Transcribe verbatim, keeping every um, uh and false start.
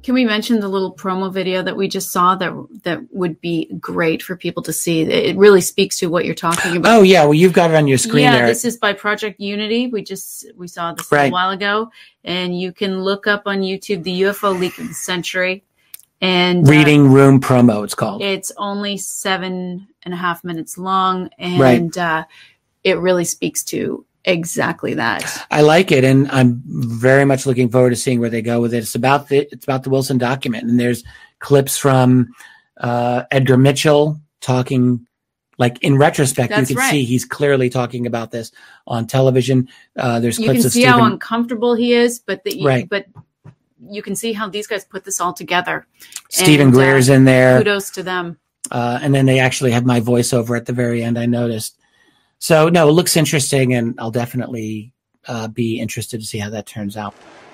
Can we mention the little promo video that we just saw that that would be great for people to see? It really speaks to what you're talking about. Oh yeah, well you've got it on your screen yeah, there. This is by Project Unity. We just we saw this right. a while ago, and you can look up on YouTube the U F O leak of the century. And Reading uh, Room promo, it's called. It's only seven and a half minutes long, and right. uh, it really speaks to exactly that. I like it, and I'm very much looking forward to seeing where they go with it. It's about the it's about the Wilson document, and there's clips from uh, Edgar Mitchell talking. Like in retrospect, That's you can right. see he's clearly talking about this on television. Uh, there's you clips can of see Stephen, how uncomfortable he is, but the, right. but you can see how these guys put this all together. Stephen and, Greer's uh, in there. Kudos to them. Uh, and then they actually have my voiceover at the very end, I noticed. So, no, it looks interesting, and I'll definitely uh, be interested to see how that turns out.